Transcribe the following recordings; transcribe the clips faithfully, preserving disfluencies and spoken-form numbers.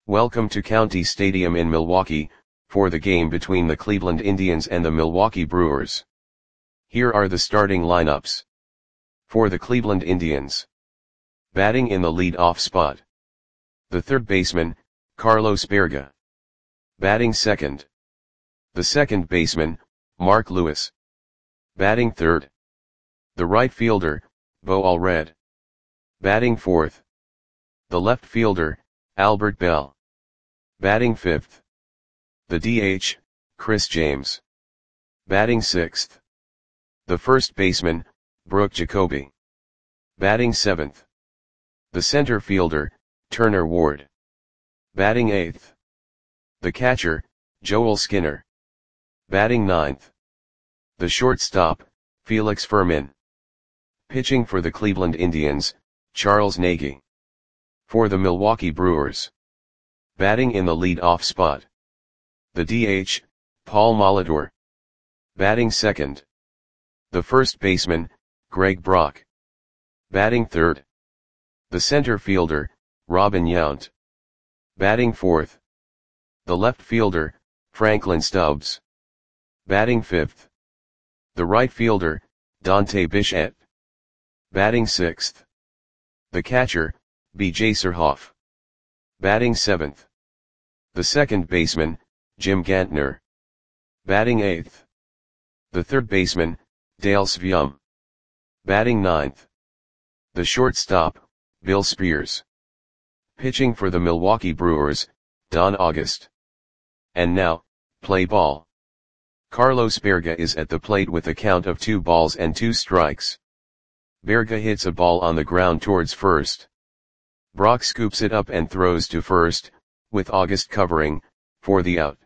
Welcome to County Stadium in Milwaukee, for the game between the Cleveland Indians and the Milwaukee Brewers. Here are the starting lineups. For the Cleveland Indians. Batting in the lead-off spot. The third baseman, Carlos Baerga. Batting second. The second baseman, Mark Lewis. Batting third. The right fielder, Bo Allred. Batting fourth. The left fielder, Albert Belle. Batting fifth. The D H, Chris James. Batting sixth. The first baseman, Brooke Jacoby. Batting seventh. The center fielder, Turner Ward. Batting eighth. The catcher, Joel Skinner. Batting ninth. The shortstop, Felix Fermin. Pitching for the Cleveland Indians, Charles Nagy. For the Milwaukee Brewers. Batting in the lead-off spot. The D H, Paul Molitor. Batting second. The first baseman, Greg Brock. Batting third. The center fielder, Robin Yount. Batting fourth. The left fielder, Franklin Stubbs. Batting fifth. The right fielder, Dante Bichette. Batting sixth. The catcher, B J Surhoff. Batting seventh. The second baseman, Jim Gantner. Batting eighth. The third baseman, Dale Svium. Batting ninth. The shortstop, Bill Spears. Pitching for the Milwaukee Brewers, Don August. And now, play ball. Carlos Baerga is at the plate with a count of two balls and two strikes. Baerga hits a ball on the ground towards first. Brock scoops it up and throws to first, with August covering, for the out.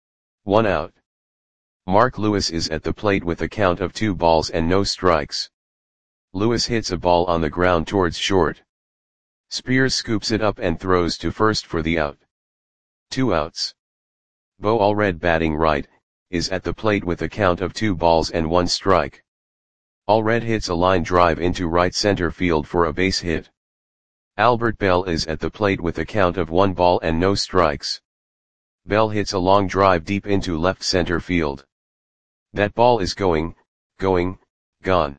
One out. Mark Lewis is at the plate with a count of two balls and no strikes. Lewis hits a ball on the ground towards short. Spears scoops it up and throws to first for the out. Two outs. Bo Allred, batting right, is at the plate with a count of two balls and one strike. Allred hits a line drive into right center field for a base hit. Albert Belle is at the plate with a count of one ball and no strikes. Belle hits a long drive deep into left center field. That ball is going, going, gone.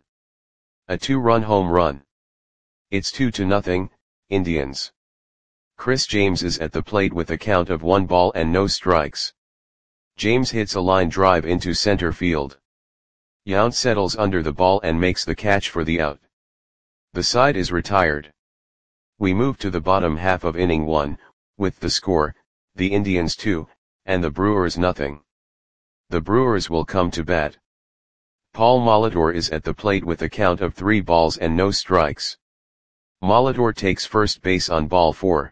A two-run home run. It's two to nothing, Indians. Chris James is at the plate with a count of one ball and no strikes. James hits a line drive into center field. Yount settles under the ball and makes the catch for the out. The side is retired. We move to the bottom half of inning one, with the score, the Indians two, and the Brewers nothing. The Brewers will come to bat. Paul Molitor is at the plate with a count of three balls and no strikes. Molitor takes first base on ball four.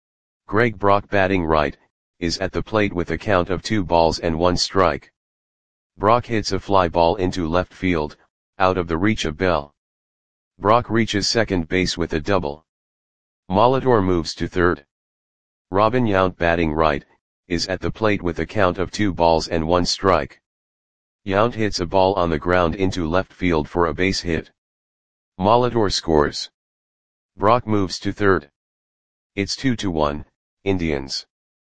Greg Brock, batting right, is at the plate with a count of two balls and one strike. Brock hits a fly ball into left field, out of the reach of Belle. Brock reaches second base with a double. Molitor moves to third. Robin Yount, batting right, is at the plate with a count of two balls and one strike. Yount hits a ball on the ground into left field for a base hit. Molitor scores. Brock moves to third. It's two to one, Indians.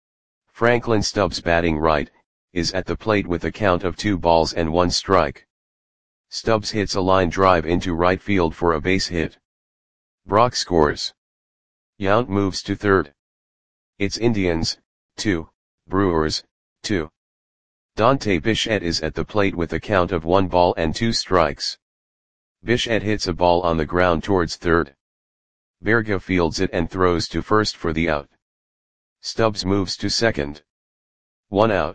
Franklin Stubbs, batting right, is at the plate with a count of two balls and one strike. Stubbs hits a line drive into right field for a base hit. Brock scores. Yount moves to third. It's Indians, two, Brewers, two. Dante Bichette is at the plate with a count of one ball and two strikes. Bichette hits a ball on the ground towards third. Baerga fields it and throws to first for the out. Stubbs moves to second. One out.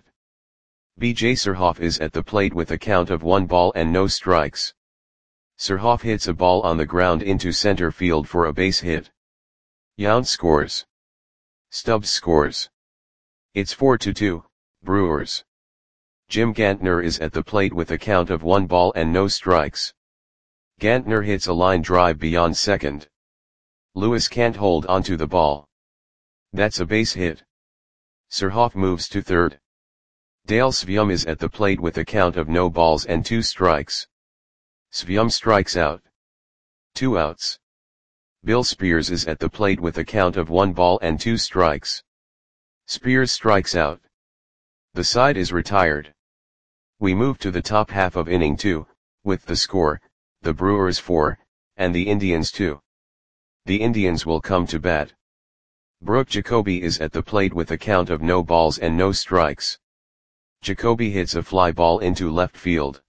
B J Surhoff is at the plate with a count of one ball and no strikes. Surhoff hits a ball on the ground into center field for a base hit. Yount scores. Stubbs scores. It's four to two, Brewers. Jim Gantner is at the plate with a count of one ball and no strikes. Gantner hits a line drive beyond second. Lewis can't hold onto the ball. That's a base hit. Surhoff moves to third. Dale Svium is at the plate with a count of no balls and two strikes. Svium strikes out. Two outs. Bill Spears is at the plate with a count of one ball and two strikes. Spears strikes out. The side is retired. We move to the top half of inning two, with the score, the Brewers four, and the Indians two. The Indians will come to bat. Brooke Jacoby is at the plate with a count of no balls and no strikes. Jacoby hits a fly ball into left field.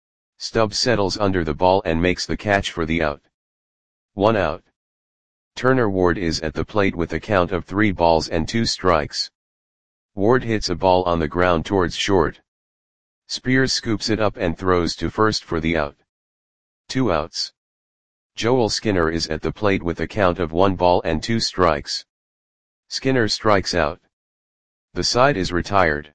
Stubbs settles under the ball and makes the catch for the out. One out. Turner Ward is at the plate with a count of three balls and two strikes. Ward hits a ball on the ground towards short. Spears scoops it up and throws to first for the out. Two outs. Joel Skinner is at the plate with a count of one ball and two strikes. Skinner strikes out. The side is retired.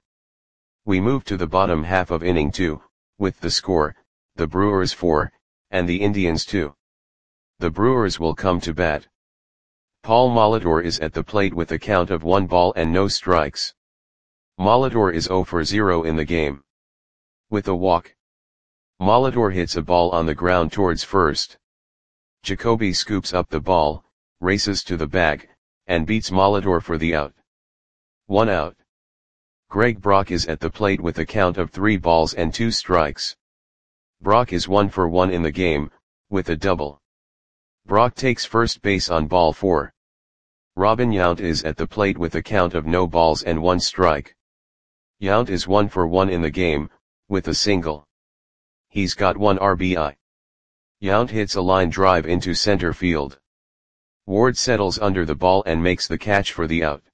We move to the bottom half of inning two, with the score, the Brewers four, and the Indians two. The Brewers will come to bat. Paul Molitor is at the plate with a count of one ball and no strikes. Molitor is zero for zero in the game. With a walk, Molitor hits a ball on the ground towards first. Jacoby scoops up the ball, races to the bag, and beats Molitor for the out. One out. Greg Brock is at the plate with a count of three balls and two strikes. Brock is one for one in the game, with a double. Brock takes first base on ball four. Robin Yount is at the plate with a count of no balls and one strike. Yount is one for one in the game, with a single. He's got one R B I. Yount hits a line drive into center field. Ward settles under the ball and makes the catch for the out.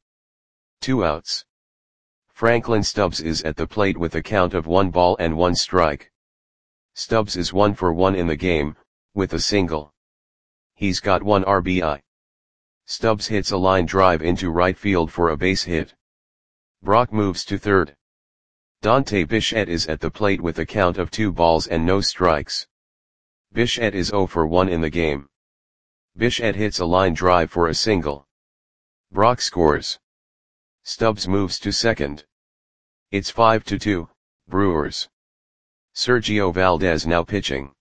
Two outs. Franklin Stubbs is at the plate with a count of one ball and one strike. Stubbs is one for one in the game, with a single. He's got one R B I. Stubbs hits a line drive into right field for a base hit. Brock moves to third. Dante Bichette is at the plate with a count of two balls and no strikes. Bichette is zero for one in the game. Bichette hits a line drive for a single. Brock scores. Stubbs moves to second. It's five to two, Brewers. Sergio Valdez now pitching.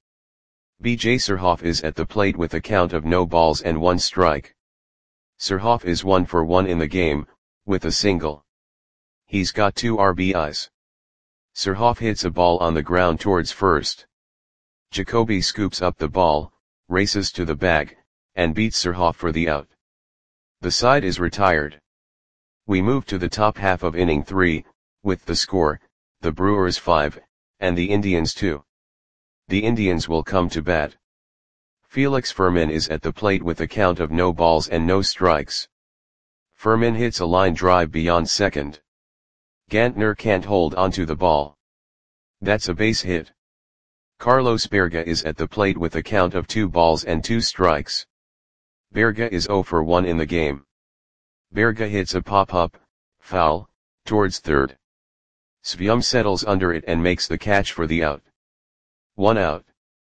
B J Surhoff is at the plate with a count of no balls and one strike. Surhoff is one for one in the game, with a single. He's got two R B Is. Surhoff hits a ball on the ground towards first. Jacoby scoops up the ball, races to the bag, and beats Surhoff for the out. The side is retired. We move to the top half of inning three, with the score, the Brewers five, and the Indians two. The Indians will come to bat. Felix Fermin is at the plate with a count of no balls and no strikes. Fermin hits a line drive beyond second. Gantner can't hold onto the ball. That's a base hit. Carlos Berga is at the plate with a count of two balls and two strikes. Berga is zero for one in the game. Berga hits a pop-up, foul, towards third. Svium settles under it and makes the catch for the out. One out.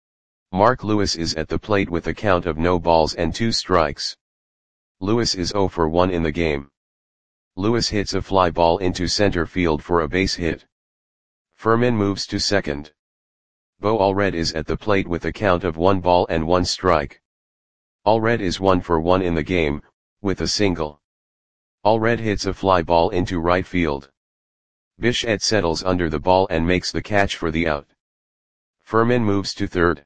Mark Lewis is at the plate with a count of no balls and two strikes. Lewis is zero for one in the game. Lewis hits a fly ball into center field for a base hit. Fermin moves to second. Bo Allred is at the plate with a count of one ball and one strike. Allred is one for one in the game, with a single. Allred hits a fly ball into right field. Bichette settles under the ball and makes the catch for the out. Fermin moves to third.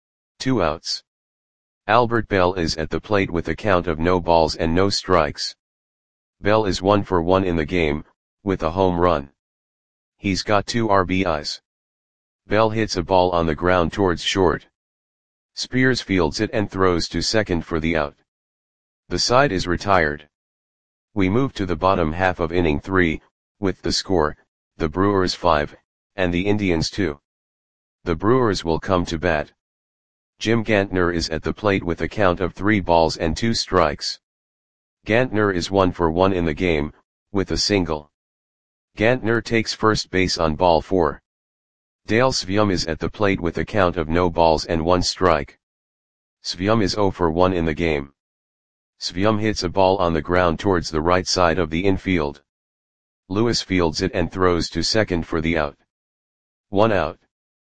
Two outs. Albert Bell is at the plate with a count of no balls and no strikes. Bell is one for one in the game, with a home run. He's got two R B Is. Bell hits a ball on the ground towards short. Spears fields it and throws to second for the out. The side is retired. We move to the bottom half of inning three, with the score, the Brewers five, and the Indians two. The Brewers will come to bat. Jim Gantner is at the plate with a count of three balls and two strikes. Gantner is one for one in the game, with a single. Gantner takes first base on ball four. Dale Svium is at the plate with a count of no balls and one strike. Svium is zero for one in the game. Svium hits a ball on the ground towards the right side of the infield. Lewis fields it and throws to second for the out. One out.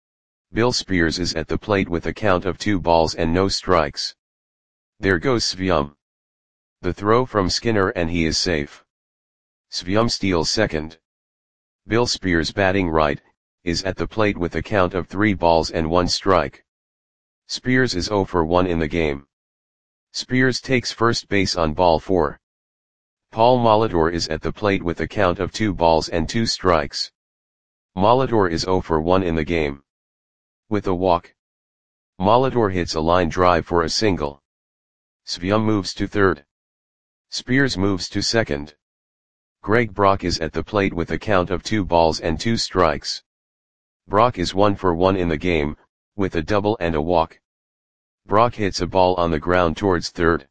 Bill Spears is at the plate with a count of two balls and no strikes. There goes Svium. The throw from Skinner and he is safe. Svyum steals second. Bill Spears batting right, is at the plate with a count of three balls and one strike. Spears is zero for one in the game. Spears takes first base on ball four. Paul Molitor is at the plate with a count of two balls and two strikes. Molitor is zero for one in the game. With a walk, Molitor hits a line drive for a single. Svyum moves to third. Spears moves to second. Greg Brock is at the plate with a count of two balls and two strikes. Brock is one for one in the game, with a double and a walk. Brock hits a ball on the ground towards third.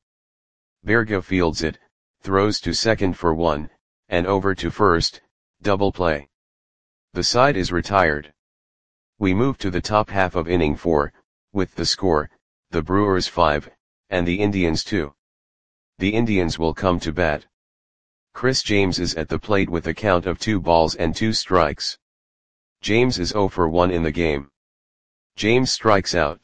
Berga fields it, throws to second for one, and over to first, double play. The side is retired. We move to the top half of inning four, with the score, the Brewers five, and the Indians two. The Indians will come to bat. Chris James is at the plate with a count of two balls and two strikes. James is zero for one in the game. James strikes out.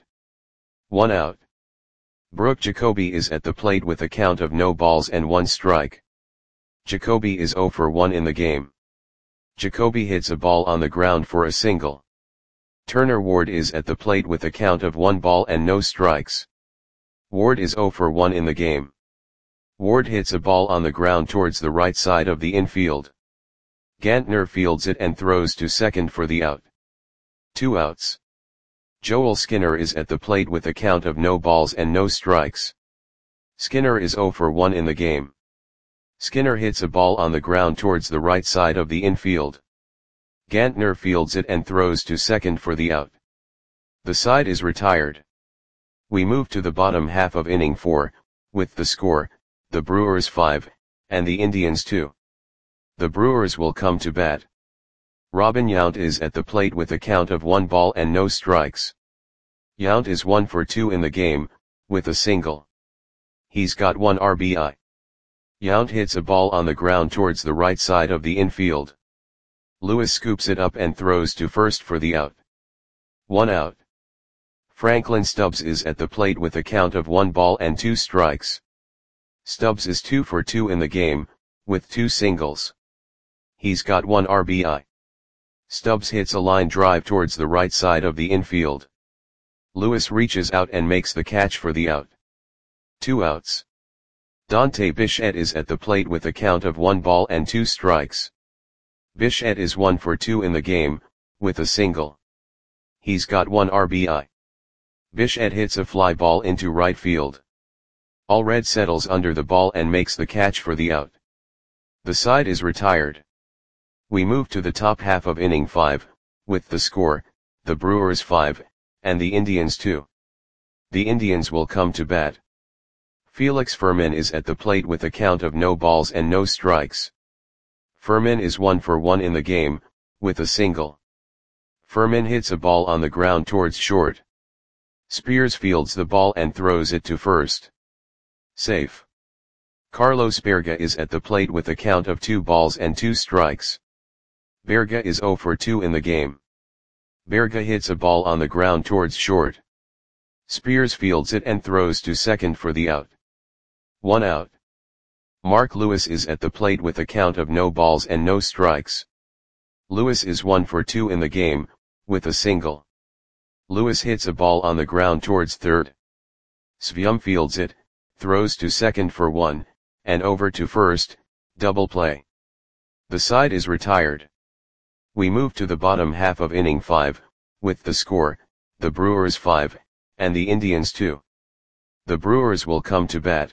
One out. Brooke Jacoby is at the plate with a count of no balls and one strike. Jacoby is zero for one in the game. Jacoby hits a ball on the ground for a single. Turner Ward is at the plate with a count of one ball and no strikes. Ward is zero for one in the game. Ward hits a ball on the ground towards the right side of the infield. Gantner fields it and throws to second for the out. Two outs. Joel Skinner is at the plate with a count of no balls and no strikes. Skinner is zero for one in the game. Skinner hits a ball on the ground towards the right side of the infield. Gantner fields it and throws to second for the out. The side is retired. We move to the bottom half of inning four, with the score, the Brewers five, and the Indians two. The Brewers will come to bat. Robin Yount is at the plate with a count of one ball and no strikes. Yount is one for two in the game, with a single. He's got one R B I. Yount hits a ball on the ground towards the right side of the infield. Lewis scoops it up and throws to first for the out. One out. Franklin Stubbs is at the plate with a count of one ball and two strikes. Stubbs is two for two in the game, with two singles. He's got one R B I. Stubbs hits a line drive towards the right side of the infield. Lewis reaches out and makes the catch for the out. Two outs. Dante Bichette is at the plate with a count of one ball and two strikes. Bichette is one for two in the game, with a single. He's got one R B I. Bichette hits a fly ball into right field. Allred settles under the ball and makes the catch for the out. The side is retired. We move to the top half of inning five, with the score, the Brewers five, and the Indians two. The Indians will come to bat. Felix Fermin is at the plate with a count of no balls and no strikes. Fermin is one for one in the game, with a single. Fermin hits a ball on the ground towards short. Spears fields the ball and throws it to first. Safe. Carlos Berga is at the plate with a count of two balls and two strikes. Berga is zero for two in the game. Berga hits a ball on the ground towards short. Spears fields it and throws to second for the out. One out. Mark Lewis is at the plate with a count of no balls and no strikes. Lewis is one for two in the game, with a single. Lewis hits a ball on the ground towards third. Svyum fields it, throws to second for one, and over to first, double play. The side is retired. We move to the bottom half of inning five, with the score, the Brewers five, and the Indians two. The Brewers will come to bat.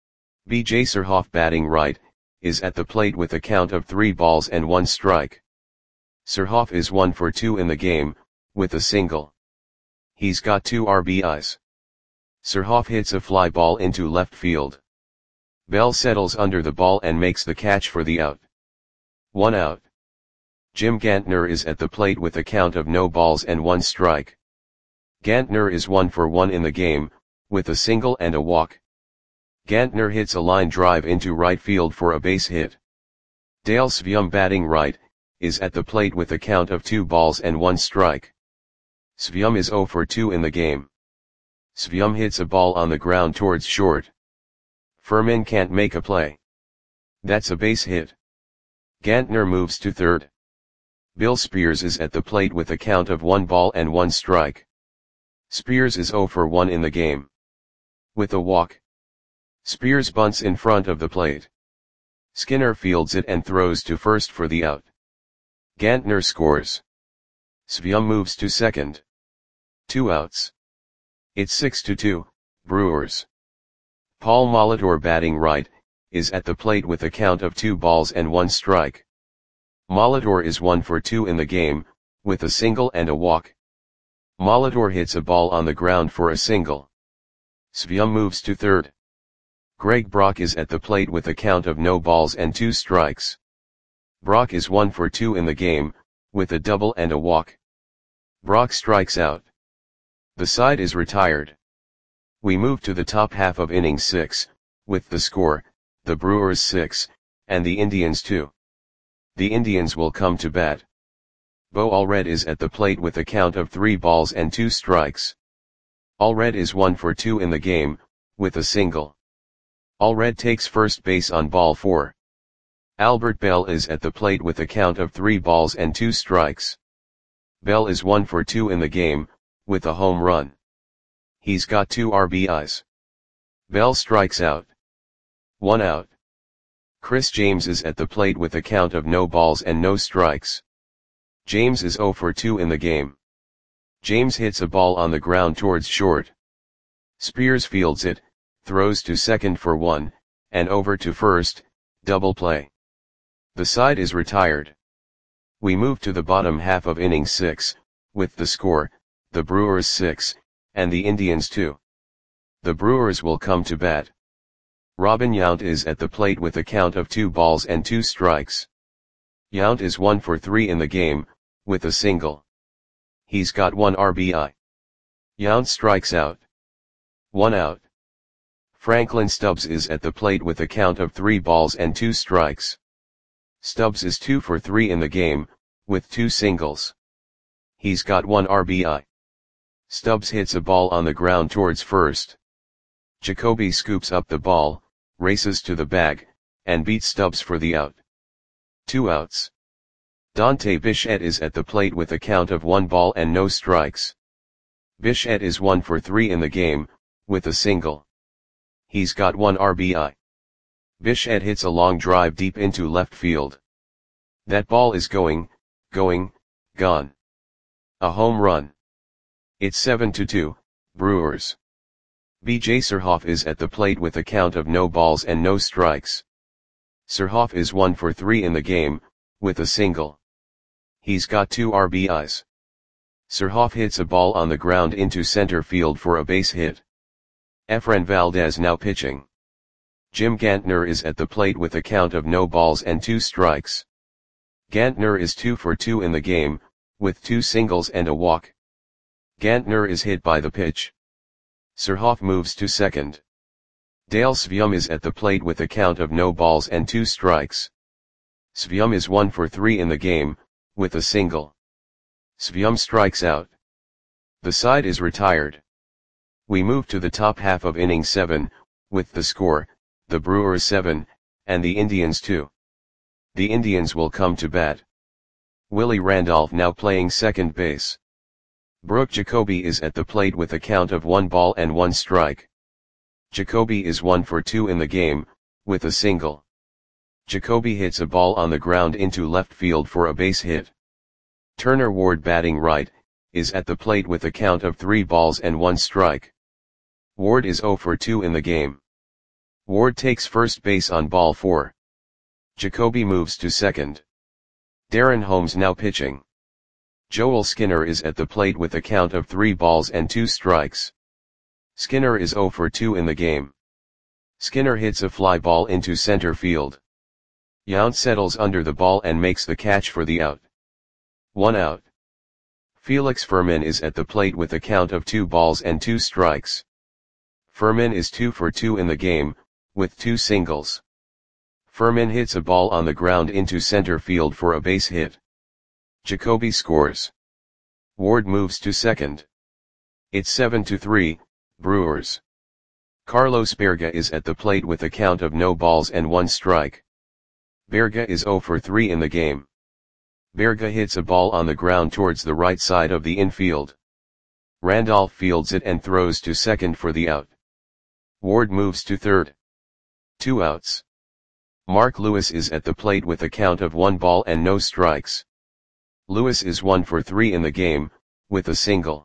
B J Surhoff batting right, is at the plate with a count of three balls and one strike. Surhoff is one for two in the game, with a single. He's got two R B Is. Surhoff hits a fly ball into left field. Bell settles under the ball and makes the catch for the out. One out. Jim Gantner is at the plate with a count of no balls and one strike. Gantner is one for one in the game, with a single and a walk. Gantner hits a line drive into right field for a base hit. Dale Svyum batting right, is at the plate with a count of two balls and one strike. Svyum is zero for two in the game. Svyum hits a ball on the ground towards short. Fermin can't make a play. That's a base hit. Gantner moves to third. Bill Spears is at the plate with a count of one ball and one strike. Spears is oh for one in the game. With a walk. Spears bunts in front of the plate. Skinner fields it and throws to first for the out. Gantner scores. Svyum moves to second. Two outs. It's six to two, Brewers. Paul Molitor, batting right, is at the plate with a count of two balls and one strike. Molitor is one for two in the game, with a single and a walk. Molitor hits a ball on the ground for a single. Svyum moves to third. Greg Brock is at the plate with a count of no balls and two strikes. Brock is one for two in the game, with a double and a walk. Brock strikes out. The side is retired. We move to the top half of inning six, with the score, the Brewers six, and the Indians two. The Indians will come to bat. Bo Allred is at the plate with a count of three balls and two strikes. Allred is one for two in the game, with a single. Allred takes first base on ball four. Albert Bell is at the plate with a count of three balls and two strikes. Bell is one for two in the game, with a home run. He's got two R B Is. Bell strikes out. One out. Chris James is at the plate with a count of no balls and no strikes. James is oh for two in the game. James hits a ball on the ground towards short. Spears fields it, throws to second for one, and over to first, double play. The side is retired. We move to the bottom half of inning six, with the score, the Brewers six, and the Indians two. The Brewers will come to bat. Robin Yount is at the plate with a count of two balls and two strikes. Yount is one for three in the game, with a single. He's got one R B I. Yount strikes out. One out. Franklin Stubbs is at the plate with a count of three balls and two strikes. Stubbs is two for three in the game, with two singles. He's got one R B I. Stubbs hits a ball on the ground towards first. Jacoby scoops up the ball, races to the bag, and beats Stubbs for the out. Two outs. Dante Bichette is at the plate with a count of one ball and no strikes. Bichette is one for three in the game, with a single. He's got one R B I. Bichette hits a long drive deep into left field. That ball is going, going, gone. A home run. It's seven to two, Brewers. B J Surhoff is at the plate with a count of no balls and no strikes. Surhoff is one for three in the game, with a single. He's got two R B Is. Surhoff hits a ball on the ground into center field for a base hit. Efren Valdez now pitching. Jim Gantner is at the plate with a count of no balls and two strikes. Gantner is two for two in the game, with two singles and a walk. Gantner is hit by the pitch. Surhoff moves to second. Dale Svyum is at the plate with a count of no balls and two strikes. Svyum is one for three in the game, with a single. Svyum strikes out. The side is retired. We move to the top half of inning seven, with the score, the Brewers seven, and the Indians two. The Indians will come to bat. Willie Randolph now playing second base. Brooke Jacoby is at the plate with a count of one ball and one strike. Jacoby is one for two in the game, with a single. Jacoby hits a ball on the ground into left field for a base hit. Turner Ward, batting right, is at the plate with a count of three balls and one strike. Ward is oh for two in the game. Ward takes first base on ball four. Jacoby moves to second. Darren Holmes now pitching. Joel Skinner is at the plate with a count of three balls and two strikes. Skinner is oh for two in the game. Skinner hits a fly ball into center field. Yount settles under the ball and makes the catch for the out. One out. Felix Fermin is at the plate with a count of two balls and two strikes. Fermin is two for two in the game, with two singles. Fermin hits a ball on the ground into center field for a base hit. Jacoby scores. Ward moves to second. It's seven to three, Brewers. Carlos Berga is at the plate with a count of no balls and one strike. Berge is zero for three in the game. Berge hits a ball on the ground towards the right side of the infield. Randolph fields it and throws to second for the out. Ward moves to third. Two outs. Mark Lewis is at the plate with a count of one ball and no strikes. Lewis is one for three in the game, with a single.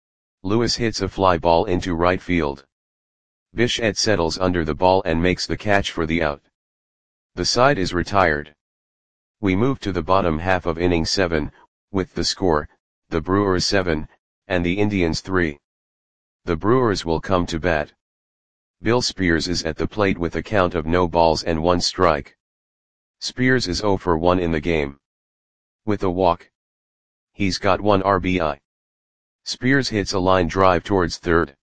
Lewis hits a fly ball into right field. Bichette settles under the ball and makes the catch for the out. The side is retired. We move to the bottom half of inning seven, with the score, the Brewers seven, and the Indians three. The Brewers will come to bat. Bill Spears is at the plate with a count of no balls and one strike. Spears is zero for one in the game. With a walk. He's got one R B I. Spears hits a line drive towards third.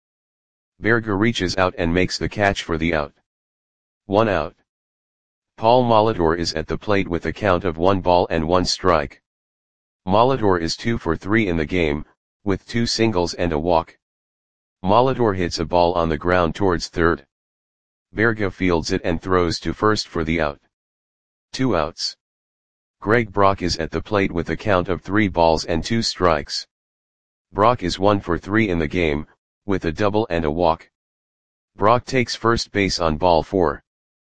Berge reaches out and makes the catch for the out. One out. Paul Molitor is at the plate with a count of one ball and one strike. Molitor is two for three in the game, with two singles and a walk. Molitor hits a ball on the ground towards third. Berge fields it and throws to first for the out. Two outs. Greg Brock is at the plate with a count of three balls and two strikes. Brock is one for three in the game, with a double and a walk. Brock takes first base on ball four.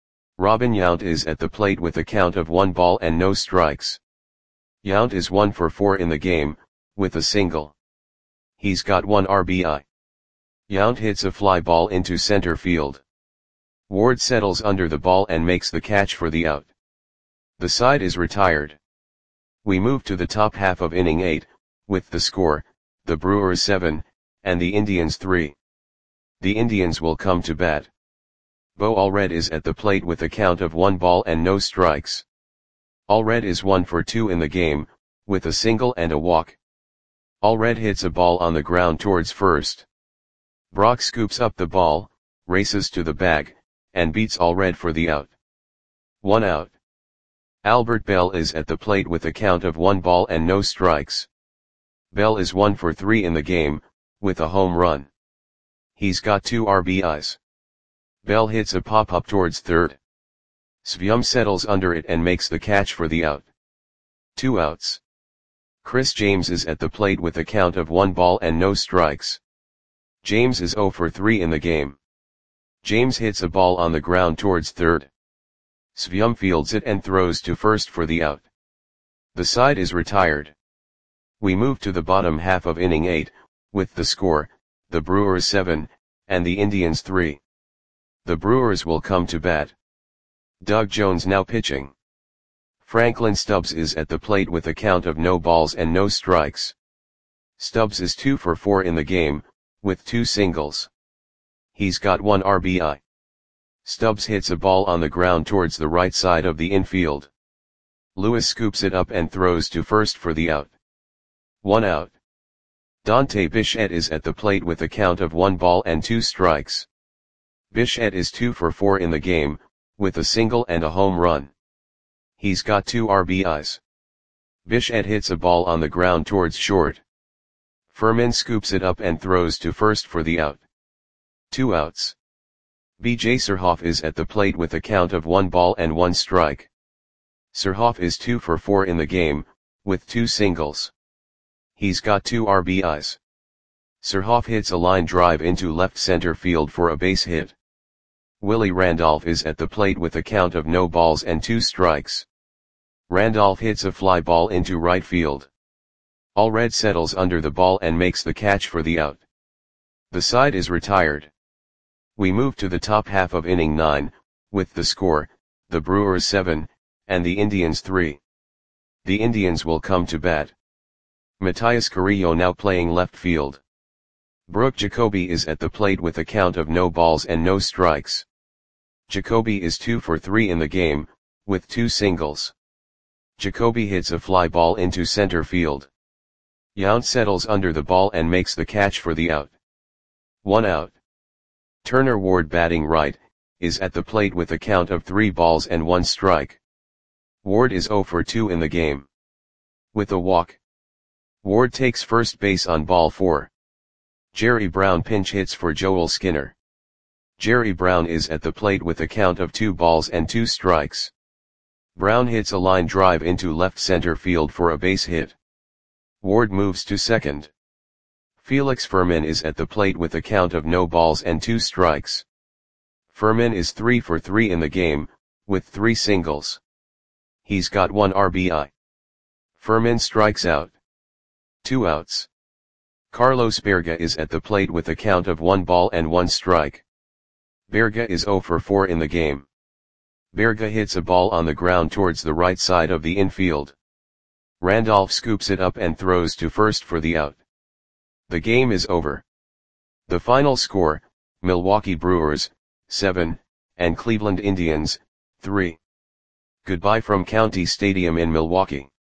Robin Yount is at the plate with a count of one ball and no strikes. Yount is one for four in the game, with a single. He's got one R B I. Yount hits a fly ball into center field. Ward settles under the ball and makes the catch for the out. The side is retired. We move to the top half of inning eight, with the score, the Brewers seven, and the Indians three. The Indians will come to bat. Bo Allred is at the plate with a count of one ball and no strikes. Allred is one for two in the game, with a single and a walk. Allred hits a ball on the ground towards first. Brock scoops up the ball, races to the bag, and beats Allred for the out. One out. Albert Bell is at the plate with a count of one ball and no strikes. Bell is one for three in the game, with a home run. He's got two R B Is. Bell hits a pop-up towards third. Svyum settles under it and makes the catch for the out. Two outs. Chris James is at the plate with a count of one ball and no strikes. James is zero for three in the game. James hits a ball on the ground towards third. Svyum fields it and throws to first for the out. The side is retired. We move to the bottom half of inning eight, with the score, the Brewers seven, and the Indians three. The Brewers will come to bat. Doug Jones now pitching. Franklin Stubbs is at the plate with a count of no balls and no strikes. Stubbs is two for four in the game, with two singles. He's got one R B I. Stubbs hits a ball on the ground towards the right side of the infield. Lewis scoops it up and throws to first for the out. One out. Dante Bichette is at the plate with a count of one ball and two strikes. Bichette is two for four in the game, with a single and a home run. He's got two R B Is. Bichette hits a ball on the ground towards short. Furman scoops it up and throws to first for the out. Two outs. B J Surhoff is at the plate with a count of one ball and one strike. Surhoff is two for four in the game, with two singles. He's got two R B Is. Surhoff hits a line drive into left center field for a base hit. Willie Randolph is at the plate with a count of no balls and two strikes. Randolph hits a fly ball into right field. Allred settles under the ball and makes the catch for the out. The side is retired. We move to the top half of inning nine, with the score, the Brewers seven, and the Indians three. The Indians will come to bat. Matias Carrillo now playing left field. Brooke Jacoby is at the plate with a count of no balls and no strikes. Jacoby is two for three in the game, with two singles. Jacoby hits a fly ball into center field. Yount settles under the ball and makes the catch for the out. One out. Turner Ward batting right, is at the plate with a count of three balls and one strike. Ward is zero for two in the game. With a walk. Ward takes first base on ball four. Jerry Brown pinch hits for Joel Skinner. Jerry Brown is at the plate with a count of two balls and two strikes. Brown hits a line drive into left center field for a base hit. Ward moves to second. Felix Fermin is at the plate with a count of no balls and two strikes. Fermin is three for three in the game, with three singles. He's got one R B I. Fermin strikes out. Two outs. Carlos Berga is at the plate with a count of one ball and one strike. Berga is zero for four in the game. Berga hits a ball on the ground towards the right side of the infield. Randolph scoops it up and throws to first for the out. The game is over. The final score, Milwaukee Brewers, seven, and Cleveland Indians, three. Goodbye from County Stadium in Milwaukee.